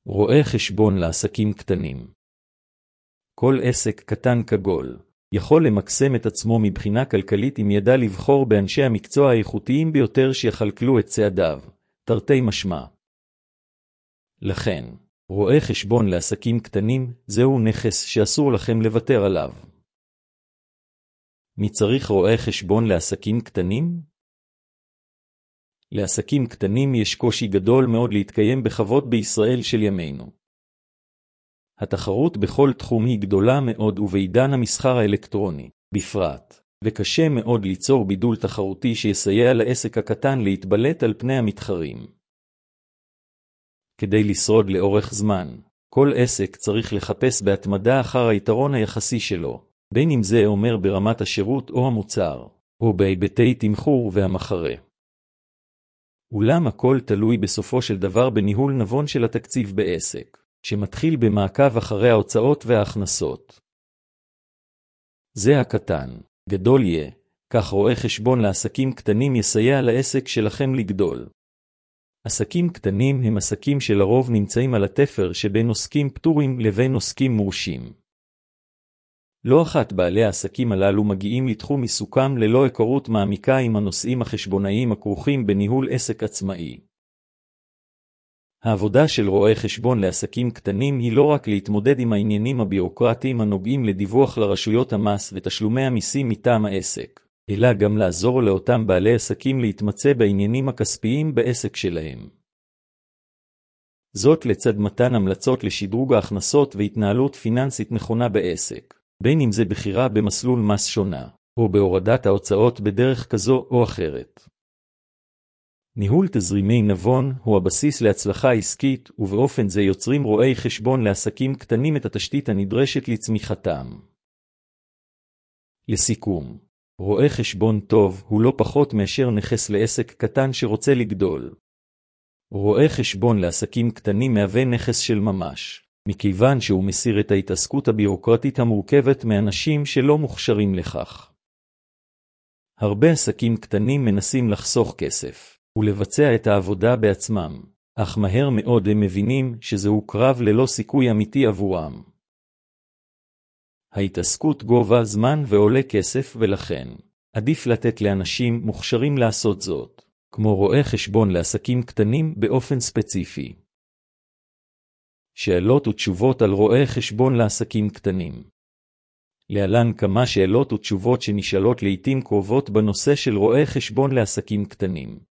רואה חשבון לעסקים קטנים. כל עסק קטן כגול יכול למקסם את עצמו מבחינה כלכלית אם ידע לבחור באנשי המקצוע האיכותיים ביותר שיחלקלו את צעדיו, תרתי משמע. לכן, רואה חשבון לעסקים קטנים זהו נכס שאסור לכם לוותר עליו. מי צריך רואה חשבון לעסקים קטנים? לעסקים קטנים יש קושי גדול מאוד להתקיים בכבוד בישראל של ימינו. התחרות בכל תחום היא גדולה מאוד ובעידן המסחר האלקטרוני, בפרט, וקשה מאוד ליצור בידול תחרותי שיסייע לעסק הקטן להתבלט על פני המתחרים. כדי לשרוד לאורך זמן, כל עסק צריך לחפש בהתמדה אחר היתרון היחסי שלו, בין אם זה אומר ברמת השירות או המוצר, או בהיבטי תמחור והמחרה. אולם הכל תלוי בסופו של דבר בניהול נבון של התקציב בעסק, שמתחיל במעקב אחרי ההוצאות וההכנסות. זה הקטן, גדול יהיה, כך רואה חשבון לעסקים קטנים יסייע לעסק שלכם לגדול. עסקים קטנים הם עסקים שלרוב נמצאים על התפר שבין עוסקים פטורים לבין עוסקים מורשים. לא אחת בעלי העסקים הללו מגיעים לתחום עיסוקם ללא היכרות מעמיקה עם הנושאים החשבונאיים הכרוכים בניהול עסק עצמאי. העבודה של רואה חשבון לעסקים קטנים היא לא רק להתמודד עם העניינים הבירוקרטיים הנוגעים לדיווח לרשויות המס ותשלומי המיסים מטעם העסק, אלא גם לעזור לאותם בעלי עסקים להתמצא בעניינים הכספיים בעסק שלהם. זאת לצד מתן המלצות לשדרוג ההכנסות והתנהלות פיננסית נכונה בעסק, בין אם זה בחירה במסלול מס שונה, או בהורדת ההוצאות בדרך כזו או אחרת. ניהול תזרימי נבון הוא הבסיס להצלחה עסקית, ובאופן זה יוצרים רואי חשבון לעסקים קטנים את התשתית הנדרשת לצמיחתם. לסיכום, רואה חשבון טוב הוא לא פחות מאשר נכס לעסק קטן שרוצה לגדול. רואה חשבון לעסקים קטנים מהווה נכס של ממש, מכיוון שהוא מסיר את ההתעסקות הבירוקרטית המורכבת מאנשים שלא מוכשרים לכך. הרבה עסקים קטנים מנסים לחסוך כסף ולבצע את העבודה בעצמם, אך מהר מאוד הם מבינים שזהו קרב ללא סיכוי אמיתי עבורם. ההתעסקות גובה זמן ועולה כסף ולכן עדיף לתת לאנשים מוכשרים לעשות זאת, כמו רואה חשבון לעסקים קטנים באופן ספציפי. שאלות ותשובות על רואה חשבון לעסקים קטנים. להלן כמה שאלות ותשובות שנשאלות לעתים קרובות בנושא של רואה חשבון לעסקים קטנים.